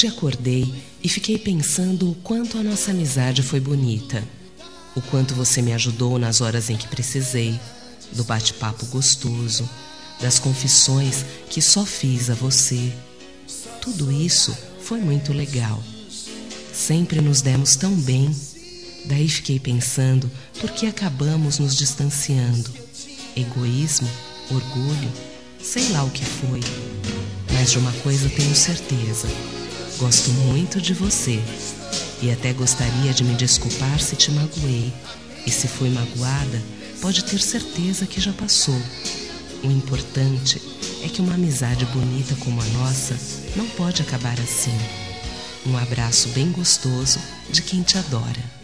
Hoje acordei e fiquei pensando o quanto a nossa amizade foi bonita. O quanto você me ajudou nas horas em que precisei, do bate-papo gostoso, das confissões que só fiz a você. Tudo isso foi muito legal. Sempre nos demos tão bem. Daí fiquei pensando por que acabamos nos distanciando. Egoísmo, orgulho, sei lá o que foi. Mas de uma coisa tenho certeza: gosto muito de você. E até gostaria de me desculpar se te magoei. E se fui magoada, pode ter certeza que já passou. O importante é que uma amizade bonita como a nossa não pode acabar assim. Um abraço bem gostoso de quem te adora.